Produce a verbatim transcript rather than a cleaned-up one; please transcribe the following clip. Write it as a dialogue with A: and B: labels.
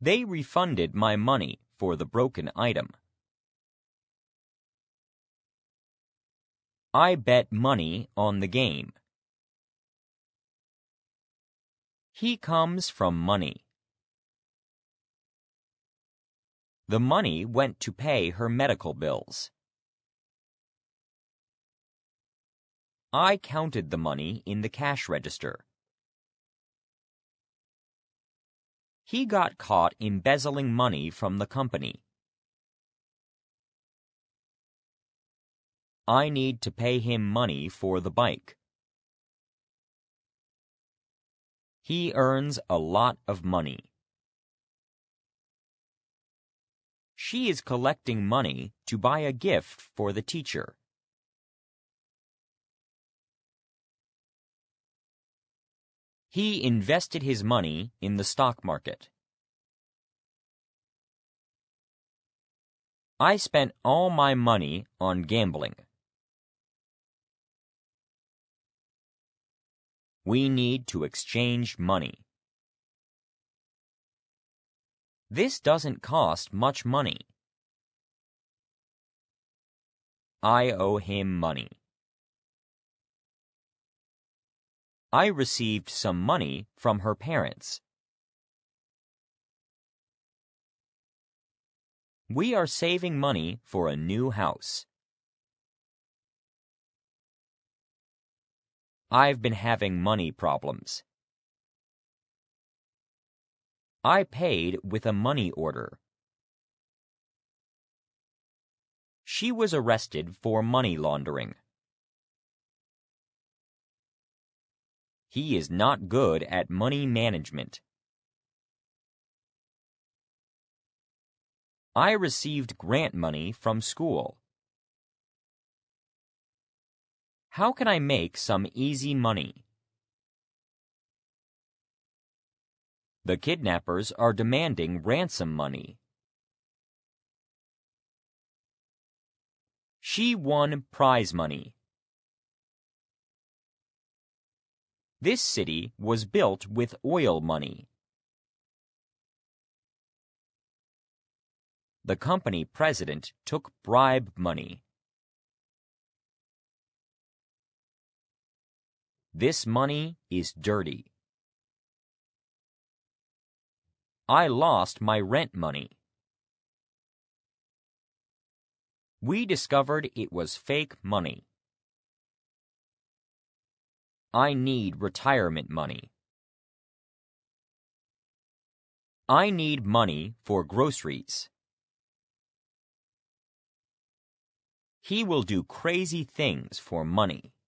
A: They refunded my money for the broken item. I bet money on the game. He comes from money. The money went to pay her medical bills. I counted the money in the cash register. He got caught embezzling money from the company. I need to pay him money for the bike. He earns a lot of money. She is collecting money to buy a gift for the teacher. He invested his money in the stock market. I spent all my money on gambling. We need to exchange money. This doesn't cost much money. I owe him money. I received some money from her parents. We are saving money for a new house. I've been having money problems. I paid with a money order. She was arrested for money laundering. He is not good at money management. I received grant money from school. How can I make some easy money? The kidnappers are demanding ransom money. She won prize money. This city was built with oil money. The company president took bribe money. This money is dirty. I lost my rent money. We discovered it was fake money. I need retirement money. I need money for groceries. He will do crazy things for money.